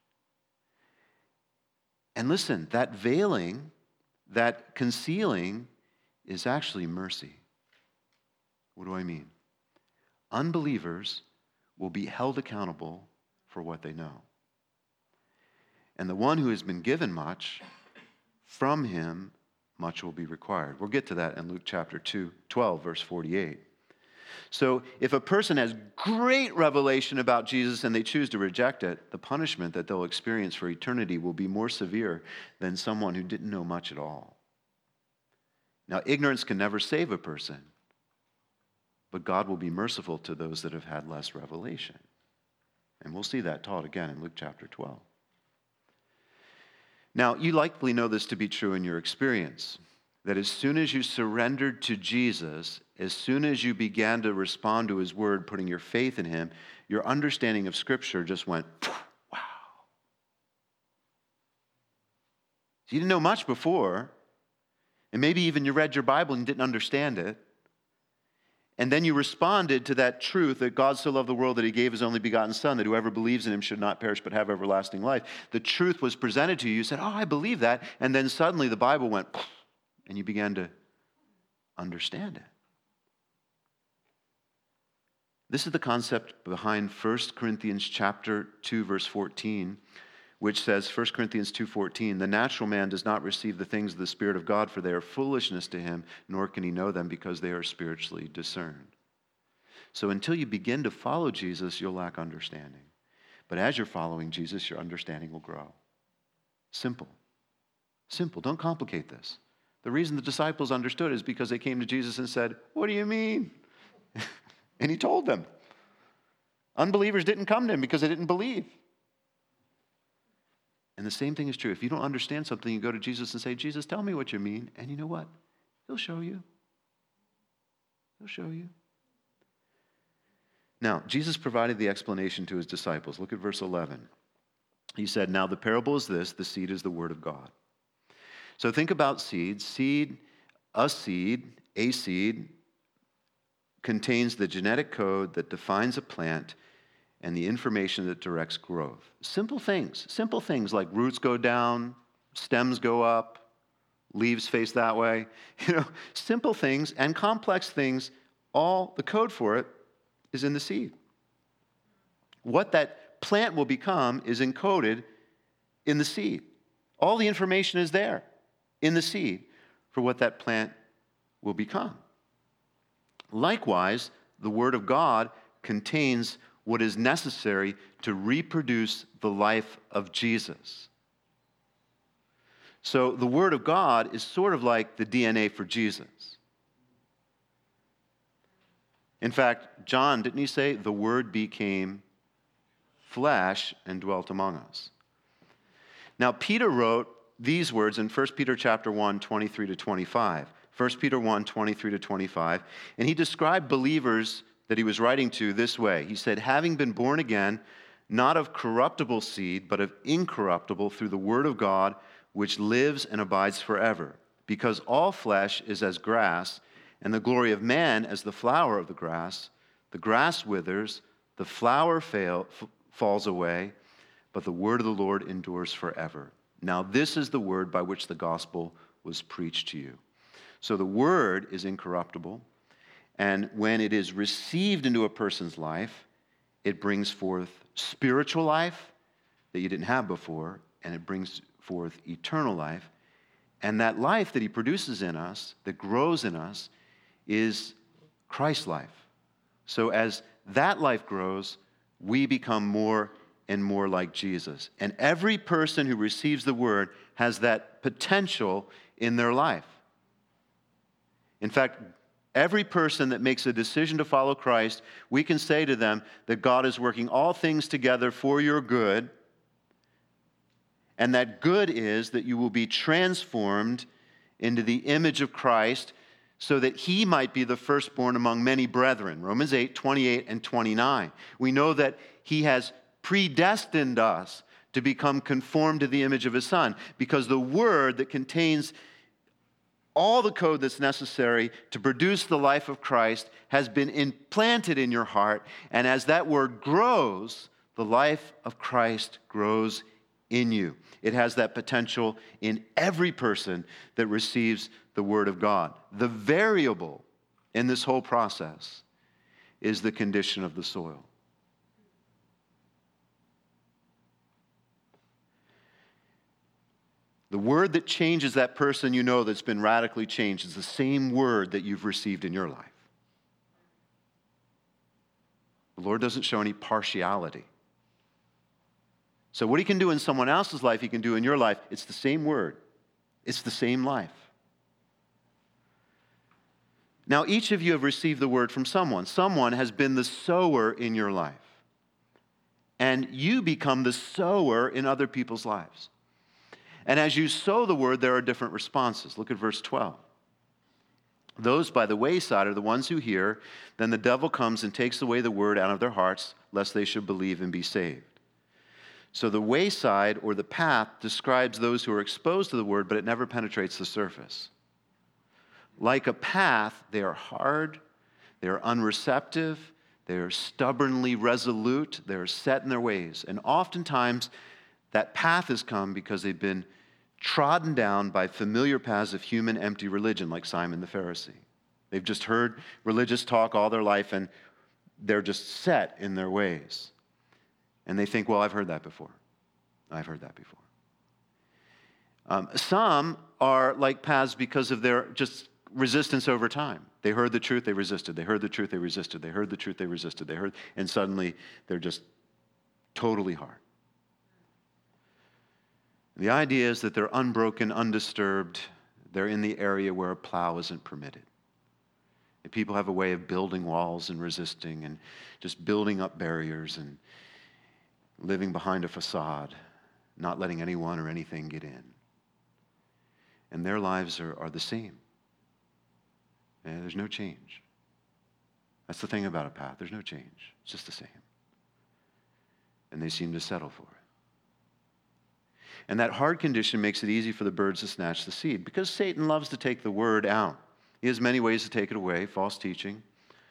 And listen, that veiling, that concealing is actually mercy. What do I mean? Unbelievers will be held accountable for what they know. And the one who has been given much, from him much will be required. We'll get to that in Luke chapter two, twelve, verse forty-eight. So if a person has great revelation about Jesus and they choose to reject it, the punishment that they'll experience for eternity will be more severe than someone who didn't know much at all. Now, ignorance can never save a person, but God will be merciful to those that have had less revelation. And we'll see that taught again in Luke chapter twelve. Now, you likely know this to be true in your experience, that as soon as you surrendered to Jesus, as soon as you began to respond to his word, putting your faith in him, your understanding of Scripture just went, wow. You didn't know much before, and maybe even you read your Bible and didn't understand it. And then you responded to that truth that God so loved the world that he gave his only begotten Son, that whoever believes in him should not perish but have everlasting life. The truth was presented to you. You said, oh, I believe that. And then suddenly the Bible went, and you began to understand it. This is the concept behind First Corinthians chapter two, verse fourteen, which says, First Corinthians two fourteen, the natural man does not receive the things of the Spirit of God, for they are foolishness to him, nor can he know them because they are spiritually discerned. So until you begin to follow Jesus, you'll lack understanding. But as you're following Jesus, your understanding will grow. Simple. Simple. Don't complicate this. The reason the disciples understood is because they came to Jesus and said, what do you mean? And he told them. Unbelievers didn't come to him because they didn't believe. And the same thing is true. If you don't understand something, you go to Jesus and say, Jesus, tell me what you mean. And you know what? He'll show you. He'll show you. Now, Jesus provided the explanation to his disciples. Look at verse eleven. He said, now the parable is this, the seed is the word of God. So think about seeds. Seed, a seed, a seed, contains the genetic code that defines a plant and the information that directs growth. Simple things. Simple things like roots go down, stems go up, leaves face that way. You know, simple things and complex things, all the code for it is in the seed. What that plant will become is encoded in the seed. All the information is there in the seed for what that plant will become. Likewise, the Word of God contains what is necessary to reproduce the life of Jesus. So the Word of God is sort of like the D N A for Jesus. In fact, John, didn't he say, the Word became flesh and dwelt among us? Now, Peter wrote these words in First Peter chapter one, twenty-three to twenty-five. First Peter one, twenty-three to twenty-five. And he described believers that he was writing to this way. He said, having been born again, not of corruptible seed, but of incorruptible through the word of God, which lives and abides forever. Because all flesh is as grass, and the glory of man as the flower of the grass. The grass withers, the flower fail, f- falls away, but the word of the Lord endures forever. Now this is the word by which the gospel was preached to you. So the word is incorruptible, and when it is received into a person's life, it brings forth spiritual life that you didn't have before, and it brings forth eternal life. And that life that he produces in us, that grows in us, is Christ's life. So as that life grows, we become more and more like Jesus. And every person who receives the word has that potential in their life. In fact, every person that makes a decision to follow Christ, we can say to them that God is working all things together for your good, and that good is that you will be transformed into the image of Christ so that he might be the firstborn among many brethren. Romans eight, twenty-eight and twenty-nine. We know that he has predestined us to become conformed to the image of his Son, because the word that contains all the code that's necessary to produce the life of Christ has been implanted in your heart, and as that word grows, the life of Christ grows in you. It has that potential in every person that receives the word of God. The variable in this whole process is the condition of the soil. The word that changes that person you know that's been radically changed is the same word that you've received in your life. The Lord doesn't show any partiality. So what he can do in someone else's life, he can do in your life. It's the same word. It's the same life. Now, each of you have received the word from someone. Someone has been the sower in your life. And you become the sower in other people's lives. And as you sow the word, there are different responses. Look at verse twelve. Those by the wayside are the ones who hear. Then the devil comes and takes away the word out of their hearts, lest they should believe and be saved. So the wayside or the path describes those who are exposed to the word, but it never penetrates the surface. Like a path, they are hard, they are unreceptive, they are stubbornly resolute, they are set in their ways. And oftentimes, that path has come because they've been trodden down by familiar paths of human empty religion, like Simon the Pharisee. They've just heard religious talk all their life, and they're just set in their ways. And they think, well, I've heard that before. I've heard that before. Um, some are like paths because of their just resistance over time. They heard the truth, they resisted. They heard the truth, they resisted. They heard the truth, they resisted. They heard, and suddenly they're just totally hard. The idea is that they're unbroken, undisturbed. They're in the area where a plow isn't permitted. And people have a way of building walls and resisting and just building up barriers and living behind a facade, not letting anyone or anything get in. And their lives are, are the same. And there's no change. That's the thing about a path. There's no change. It's just the same. And they seem to settle for it. And that hard condition makes it easy for the birds to snatch the seed, because Satan loves to take the word out. He has many ways to take it away: false teaching,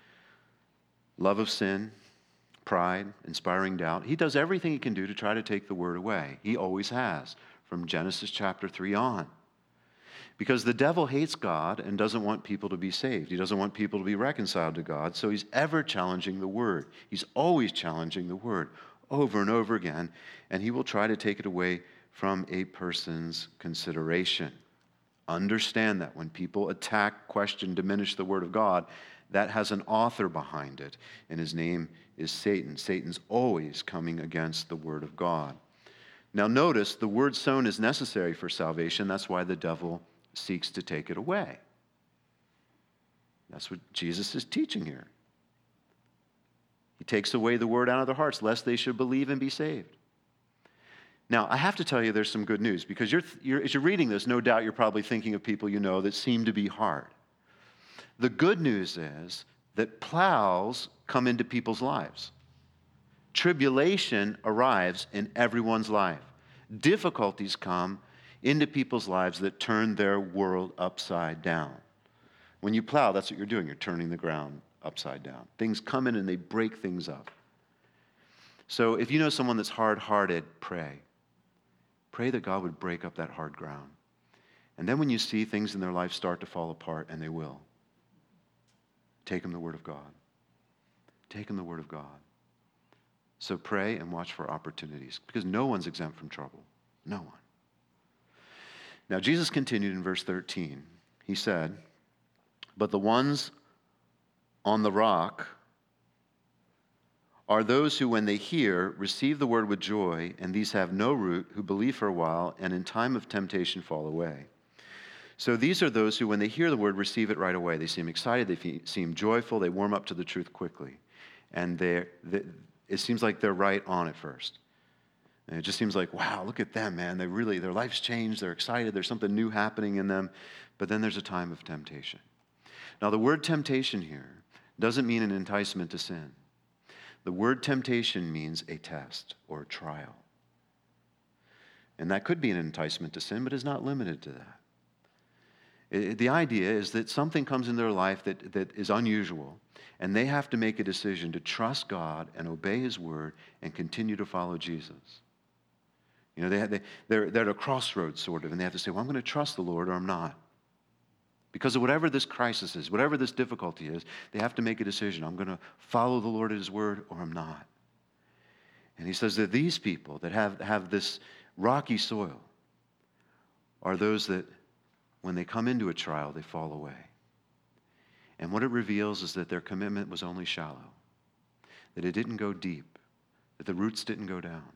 love of sin, pride, inspiring doubt. He does everything he can do to try to take the word away. He always has, from Genesis chapter three on. Because the devil hates God and doesn't want people to be saved. He doesn't want people to be reconciled to God, so he's ever challenging the word. He's always challenging the word over and over again, and he will try to take it away from a person's consideration. Understand that when people attack, question, diminish the word of God, that has an author behind it, and his name is Satan. Satan's always coming against the word of God. Now notice, the word sown is necessary for salvation. That's why the devil seeks to take it away. That's what Jesus is teaching here. He takes away the word out of their hearts, lest they should believe and be saved. Now, I have to tell you there's some good news, because you're, you're, as you're reading this, no doubt you're probably thinking of people you know that seem to be hard. The good news is that plows come into people's lives. Tribulation arrives in everyone's life. Difficulties come into people's lives that turn their world upside down. When you plow, that's what you're doing. You're turning the ground upside down. Things come in and they break things up. So if you know someone that's hard-hearted, pray. Pray that God would break up that hard ground. And then when you see things in their life start to fall apart, and they will, take them the word of God. Take them the word of God. So pray and watch for opportunities, because no one's exempt from trouble. No one. Now, Jesus continued in verse thirteen. He said, "But the ones on the rock are those who, when they hear, receive the word with joy, and these have no root, who believe for a while, and in time of temptation fall away. So these are those who, when they hear the word, receive it right away. They seem excited, they seem joyful, they warm up to the truth quickly. And they, it seems like they're right on at first. And it just seems like, wow, look at them, man. They really, their life's changed, they're excited, there's something new happening in them. But then there's a time of temptation. Now, the word temptation here doesn't mean an enticement to sin. The word temptation means a test or a trial. And that could be an enticement to sin, but is not limited to that. It, the idea is that something comes in their life that, that is unusual, and they have to make a decision to trust God and obey his word and continue to follow Jesus. You know, they have, they, they're, they're at a crossroads, sort of, and they have to say, well, I'm going to trust the Lord or I'm not. Because of whatever this crisis is, whatever this difficulty is, they have to make a decision. I'm going to follow the Lord at his word or I'm not. And he says that these people that have, have this rocky soil are those that, when they come into a trial, they fall away. And what it reveals is that their commitment was only shallow, that it didn't go deep, that the roots didn't go down.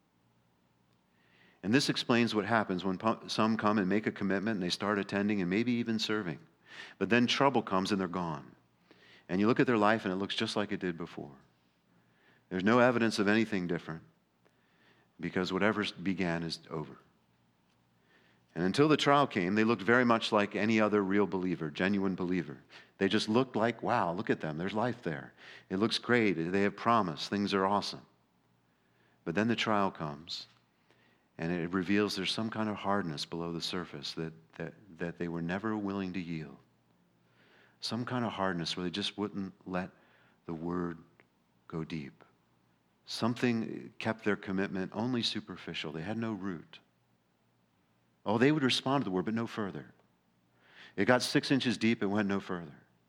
And this explains what happens when some come and make a commitment and they start attending and maybe even serving. But then trouble comes and they're gone. And you look at their life and it looks just like it did before. There's no evidence of anything different because whatever began is over. And until the trial came, they looked very much like any other real believer, genuine believer. They just looked like, wow, look at them. There's life there. It looks great. They have promise. Things are awesome. But then the trial comes, and it reveals there's some kind of hardness below the surface that, that, that they were never willing to yield. Some kind of hardness where they just wouldn't let the word go deep. Something kept their commitment only superficial. They had no root. Oh, they would respond to the word, but no further. It got six inches deep and went no further.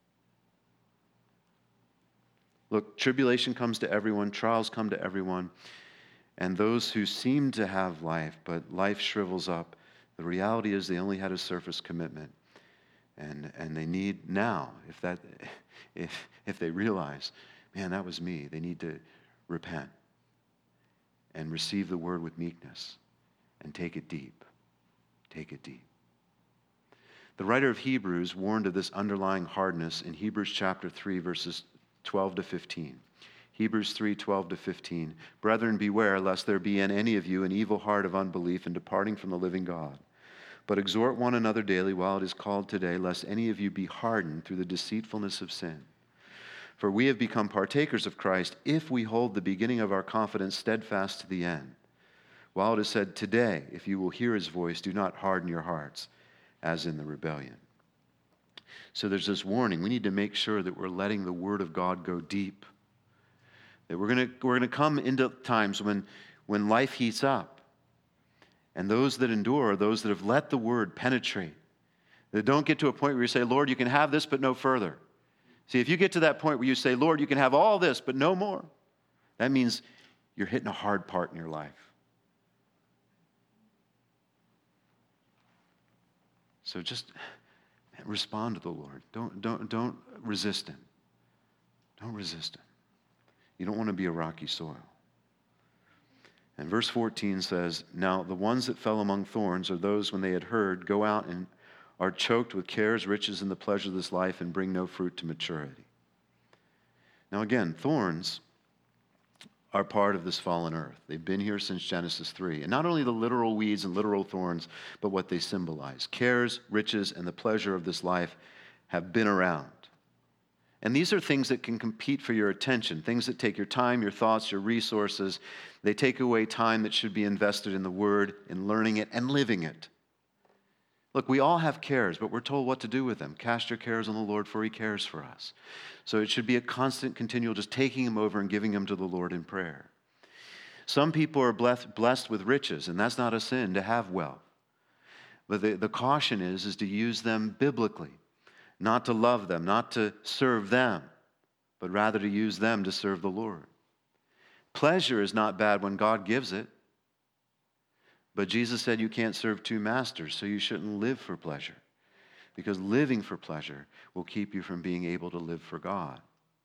Look, tribulation comes to everyone, trials come to everyone, and those who seem to have life, but life shrivels up, the reality is they only had a surface commitment. And and they need now, if that if if they realize, man, that was me, they need to repent and receive the word with meekness and take it deep. Take it deep. The writer of Hebrews warned of this underlying hardness in Hebrews chapter three, verses twelve to fifteen. Hebrews three, twelve to fifteen. Brethren, beware lest there be in any of you an evil heart of unbelief in departing from the living God. But exhort one another daily while it is called today, lest any of you be hardened through the deceitfulness of sin. For we have become partakers of Christ if we hold the beginning of our confidence steadfast to the end. While it is said, today, if you will hear his voice, do not harden your hearts, as in the rebellion. So there's this warning. We need to make sure that we're letting the word of God go deep. That we're going to we're going to come into times when, when life heats up. And those that endure are those that have let the word penetrate. That don't get to a point where you say, Lord, you can have this, but no further. See, if you get to that point where you say, Lord, you can have all this, but no more, that means you're hitting a hard part in your life. So just respond to the Lord. Don't, don't, don't resist him. Don't resist him. You don't want to be a rocky soil. And verse fourteen says, now the ones that fell among thorns are those when they had heard, go out and are choked with cares, riches, and the pleasure of this life and bring no fruit to maturity. Now again, thorns are part of this fallen earth. They've been here since Genesis three. And not only the literal weeds and literal thorns, but what they symbolize. Cares, riches, and the pleasure of this life have been around. And these are things that can compete for your attention, things that take your time, your thoughts, your resources. They take away time that should be invested in the Word, in learning it, and living it. Look, we all have cares, but we're told what to do with them. Cast your cares on the Lord, for he cares for us. So it should be a constant, continual, just taking them over and giving them to the Lord in prayer. Some people are blessed, blessed with riches, and that's not a sin to have wealth. But the, the caution is, is to use them biblically. Not to love them, not to serve them, but rather to use them to serve the Lord. Pleasure is not bad when God gives it. But Jesus said you can't serve two masters, so you shouldn't live for pleasure. Because living for pleasure will keep you from being able to live for God.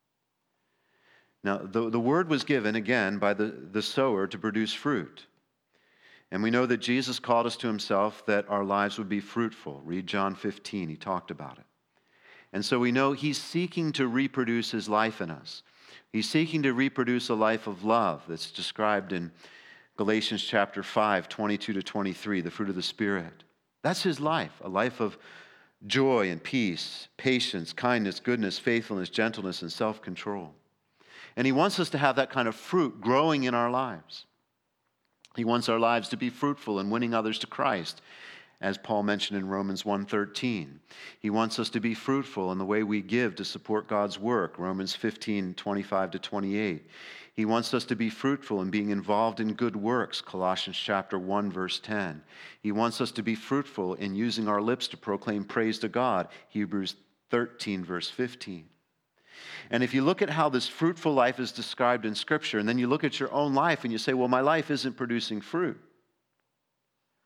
Now, the, the word was given, again, by the, the sower to produce fruit. And we know that Jesus called us to himself that our lives would be fruitful. Read John fifteen, he talked about it. And so we know he's seeking to reproduce his life in us. He's seeking to reproduce a life of love that's described in Galatians chapter five, twenty-two to twenty-three, the fruit of the Spirit. That's his life, a life of joy and peace, patience, kindness, goodness, faithfulness, gentleness, and self-control. And he wants us to have that kind of fruit growing in our lives. He wants our lives to be fruitful in winning others to Christ, as Paul mentioned in Romans one thirteen. He wants us to be fruitful in the way we give to support God's work, Romans fifteen, twenty-five to twenty-eight. He wants us to be fruitful in being involved in good works, Colossians chapter one, verse ten. He wants us to be fruitful in using our lips to proclaim praise to God, Hebrews thirteen, verse fifteen. And if you look at how this fruitful life is described in Scripture, and then you look at your own life and you say, well, my life isn't producing fruit.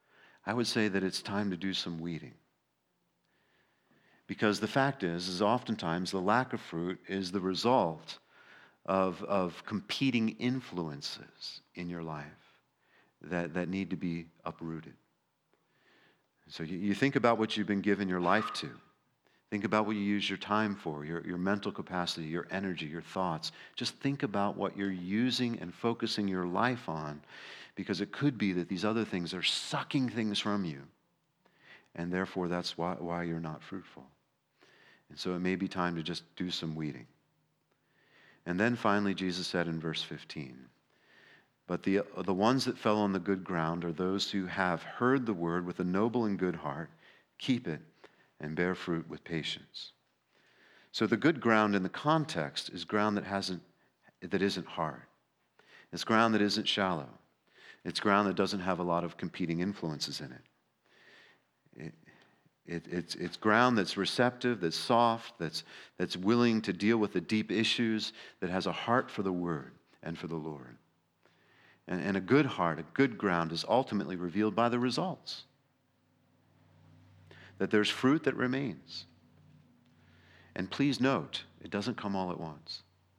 I would say that it's time to do some weeding. Because the fact is, is oftentimes the lack of fruit is the result of, of competing influences in your life that, that need to be uprooted. So you, you think about what you've been given your life to. Think about what you use your time for, your, your mental capacity, your energy, your thoughts. Just think about what you're using and focusing your life on, because it could be that these other things are sucking things from you, and therefore that's why, why you're not fruitful. And so it may be time to just do some weeding. And then finally, Jesus said in verse fifteen, but the, the ones that fell on the good ground are those who have heard the word with a noble and good heart, keep it, and bear fruit with patience. So the good ground in the context is ground that hasn't, that isn't hard. It's ground that isn't shallow. It's ground that doesn't have a lot of competing influences in it. It, it it's, it's ground that's receptive, that's soft, that's, that's willing to deal with the deep issues, that has a heart for the word and for the Lord. And, and a good heart, a good ground is ultimately revealed by the results. That there's fruit that remains. And please note, it doesn't come all at once.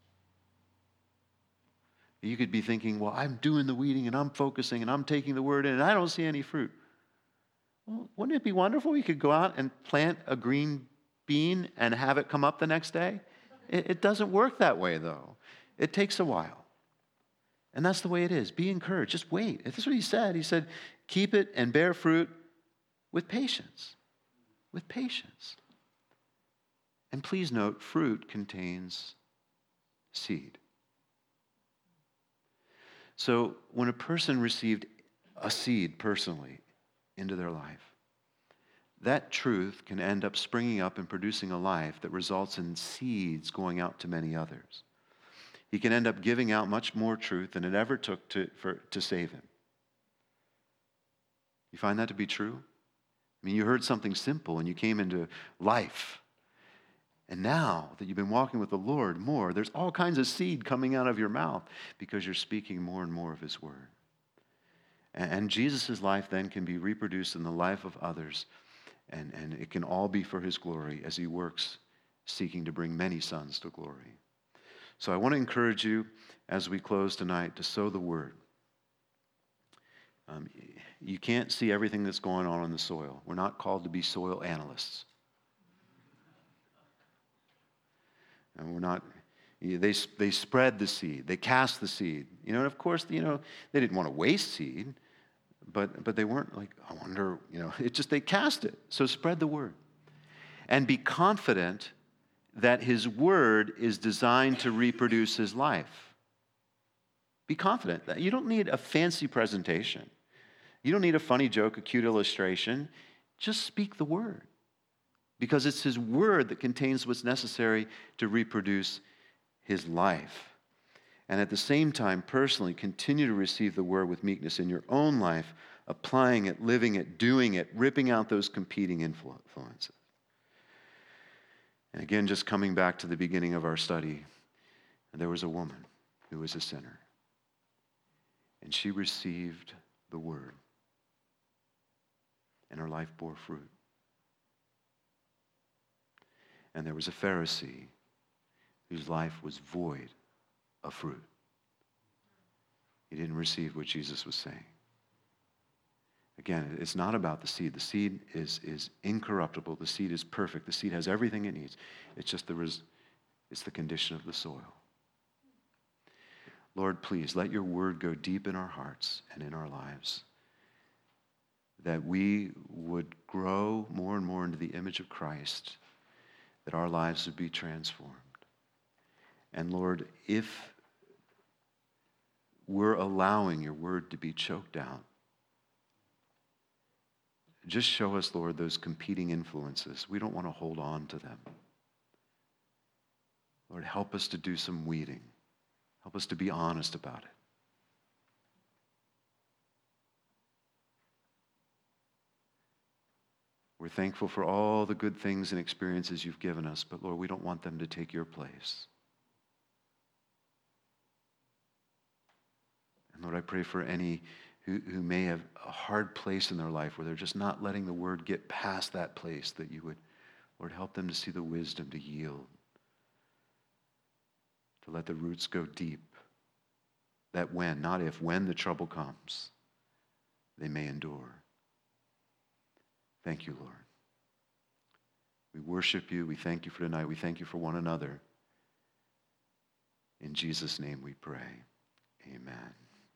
You could be thinking, well, I'm doing the weeding and I'm focusing and I'm taking the word in and I don't see any fruit. Well, wouldn't it be wonderful? You could go out and plant a green bean and have it come up the next day. It, it doesn't work that way, though. It takes a while. And that's the way it is. Be encouraged. Just wait. That's what he said. He said, keep it and bear fruit with patience. With patience. And please note, fruit contains seed. So when a person received a seed personally into their life, that truth can end up springing up and producing a life that results in seeds going out to many others. He can end up giving out much more truth than it ever took to, for, to save him. You find that to be true? I mean, you heard something simple and you came into life. And now that you've been walking with the Lord more, there's all kinds of seed coming out of your mouth because you're speaking more and more of his word. And, and Jesus' life then can be reproduced in the life of others. And, and it can all be for his glory as he works seeking to bring many sons to glory. So I want to encourage you as we close tonight to sow the word. Um, you can't see everything that's going on in the soil. We're not called to be soil analysts. And we're not, they, they spread the seed. They cast the seed. You know, and of course, you know, they didn't want to waste seed, but, but they weren't like, I wonder, you know, it just, they cast it. So spread the word. And be confident that his word is designed to reproduce his life. Be confident that you don't need a fancy presentation. You don't need a funny joke, a cute illustration. Just speak the word. Because it's his word that contains what's necessary to reproduce his life. And at the same time, personally, continue to receive the word with meekness in your own life, applying it, living it, doing it, ripping out those competing influences. And again, just coming back to the beginning of our study, there was a woman who was a sinner. And she received the word. And her life bore fruit. And there was a Pharisee whose life was void of fruit. He didn't receive what Jesus was saying. Again, it's not about the seed. The seed is, is incorruptible. The seed is perfect. The seed has everything it needs. It's just the, res- it's the condition of the soil. Lord, please let your word go deep in our hearts and in our lives, that we would grow more and more into the image of Christ, that our lives would be transformed. And Lord, if we're allowing your word to be choked out, just show us, Lord, those competing influences. We don't want to hold on to them. Lord, help us to do some weeding. Help us to be honest about it. We're thankful for all the good things and experiences you've given us, but Lord, we don't want them to take your place. And Lord, I pray for any who, who may have a hard place in their life where they're just not letting the word get past that place, that you would, Lord, help them to see the wisdom to yield, to let the roots go deep, that when, not if, when the trouble comes, they may endure. Thank you, Lord. We worship you. We thank you for tonight. We thank you for one another. In Jesus' name we pray. Amen.